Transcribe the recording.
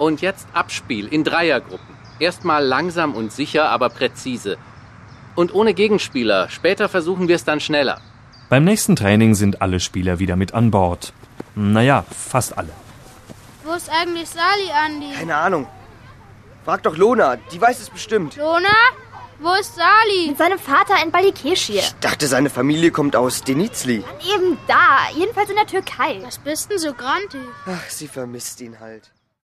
Und jetzt Abspiel in Dreiergruppen. Erstmal langsam und sicher, aber präzise. Und ohne Gegenspieler. Später versuchen wir es dann schneller. Beim nächsten Training sind alle Spieler wieder mit an Bord. Naja, fast alle. Wo ist eigentlich Sali, Andi? Keine Ahnung. Frag doch Lona, die weiß es bestimmt. Lona? Wo ist Sali? Mit seinem Vater in Balikesir. Ich dachte, seine Familie kommt aus Denizli. Eben da, jedenfalls in der Türkei. Was bist denn so grantig? Ach, sie vermisst ihn halt.